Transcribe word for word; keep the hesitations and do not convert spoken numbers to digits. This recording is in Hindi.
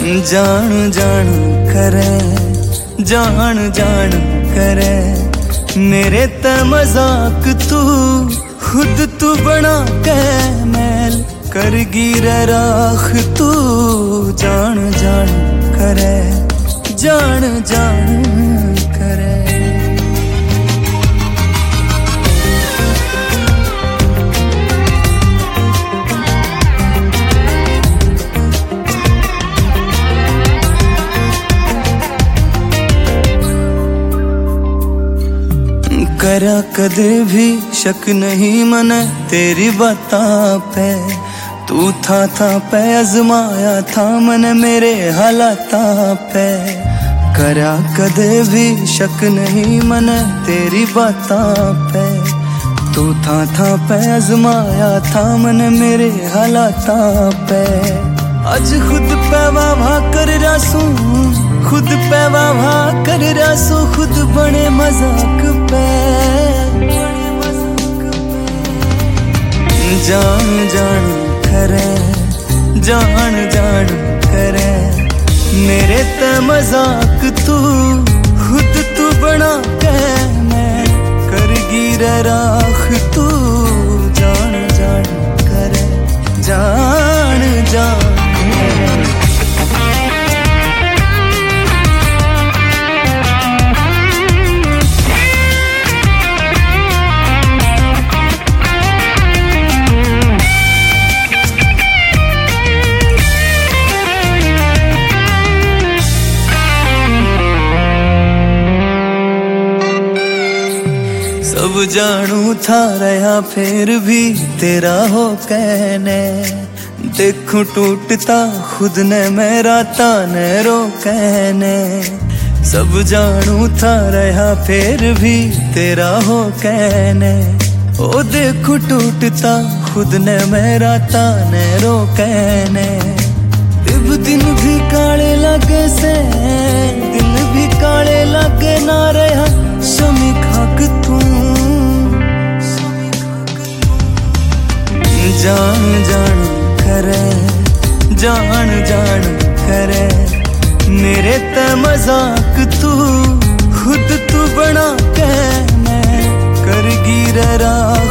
जान जान करे जान जान करे मेरे ते मजाक तू खुद तू बना के मैल करगी रे राख तू जान जान करे जान जान करे। करा कदे भी शक नहीं मने तेरी बातां पे तू था था पे आजमाया था मन मेरे हालातां पे। करा कदे भी शक नहीं मने तेरी बातां पे तू था था पे आजमाया था मन मेरे हालातां पे। आज खुद पे वाह कर रासू खुद पे वाह कर रासू खुद बने मजाक पे जान जान करे जान जान करे मेरे ते मजाक तू खुद तू बना के मैं करगी रे राख तू जान जान करे जान जान करे। सब जानू था रहा फिर भी तेरा हो कहने देखूं टूटता खुद ने मेरा ताने रो कहने। सब जानू था रहा फिर भी तेरा हो कहने ओ देखूं टूटता खुद ने मेरा ताने रो कहने। दिब दिन भी काले लगे से दिल भी काले लगे ना रहा शमी खाक तू जान जान करे जान जान करे मेरे ते मजाक तू खुद तू बना के मैं करगी रे राख